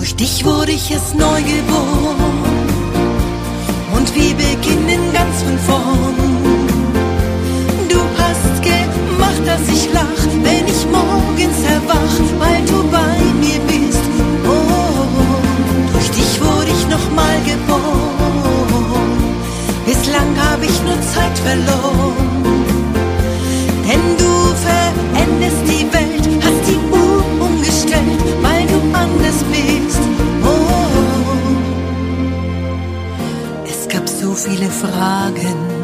Durch dich wurde ich erst neu geboren und wir beginnen ganz von vorn. Du hast gemacht, dass ich lach, wenn ich morgens erwach, weil du bei mir bist. Oh, durch dich wurde ich nochmal geboren. Bislang habe ich nur Zeit verloren, denn du veränderst die Welt, hast die Uhr umgestellt, weil du anders bist. Oh, es gab so viele Fragen,